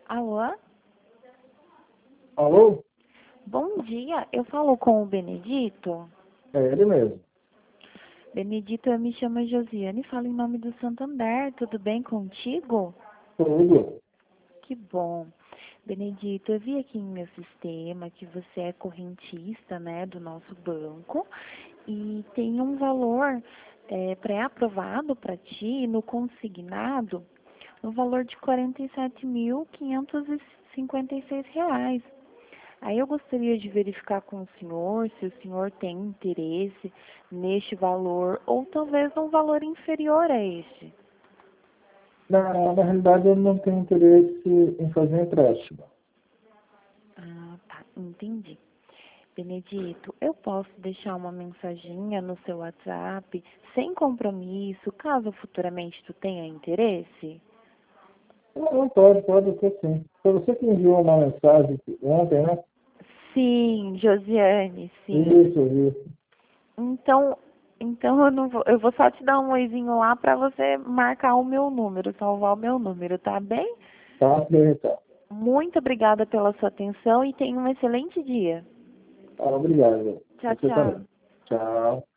Alô? Alô? Bom dia, eu falo com o Benedito. É ele mesmo. Benedito, eu me chamo Josiane e falo em nome do Santander. Tudo bem contigo? Tudo. Que bom. Benedito, eu vi aqui em meu sistema que você é correntista, né, do nosso banco e tem um valor pré-aprovado para ti no consignado no valor de R$ 47.556. Aí eu gostaria de verificar com o senhor se o senhor tem interesse neste valor ou talvez um valor inferior a este. Na realidade, eu não tenho interesse em fazer empréstimo. Ah, tá, entendi. Benedito, eu posso deixar uma mensaginha no seu WhatsApp sem compromisso, caso futuramente tu tenha interesse? Não, pode ser sim. Foi você que enviou uma mensagem ontem, né? Sim, Josiane, sim. Isso. Então, então eu vou só te dar um oizinho lá para você marcar o meu número, salvar o meu número, tá bem? Tá, tá. Muito obrigada pela sua atenção e tenha um excelente dia. Tá, obrigado. Tchau, Você também. tchau. Tchau.